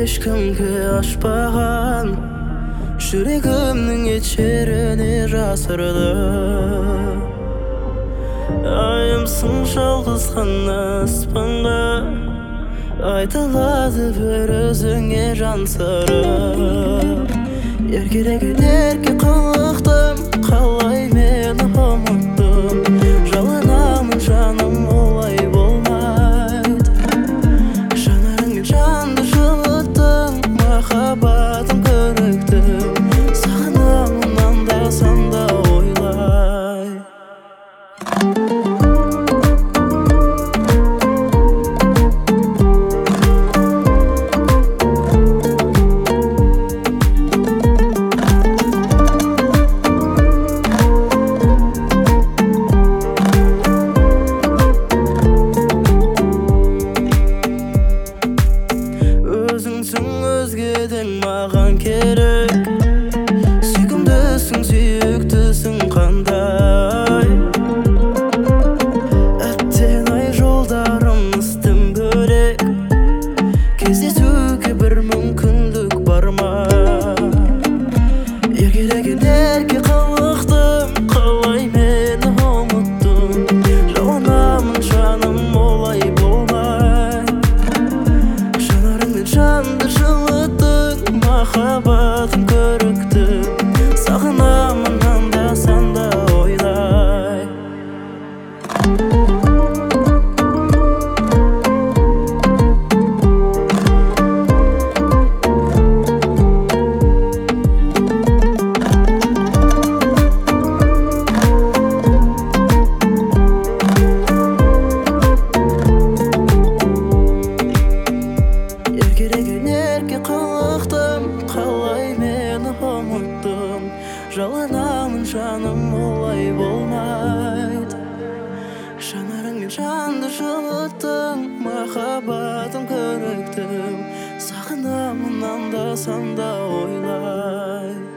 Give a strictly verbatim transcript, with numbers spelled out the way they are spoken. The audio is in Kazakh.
ешкімге ашпаған жүрегімнің етшеріне жасырдым. Айымсың жалғыз ғана аспанға, айтылады бір өзіңе жан сыры. Еркелеген ерке қылықтым, қалай мені ұмыттым. Жалынамын жаным, олай болмайды. Жанарыңмен жанды жылыттың, махаббатым көріктім. Сағынамын анда-санда ойлай. Өзіңсің өзгеден маған керек, сүйкімдісің сүйіктісің қандай. Әттең ай жолдарымыз тым бөлек, кездесуге бір мүмкіндік бар ма? Еркелеген ерке қылықтым, қалай мені ұмыттың. Жалынамын жаным, олай болмайды. Жанарыңмен жанды жылыттың, махаббатым көріктім. Сағынамын анда-санда ойлай. Еркелеген ерке қылықтым, қалай мені ұмыттың. Жалынамын жаным, олай болмайды. Жанарыңмен жанды жылыттың, махаббатым көріктім. Сағынамын анда-санда ойлай.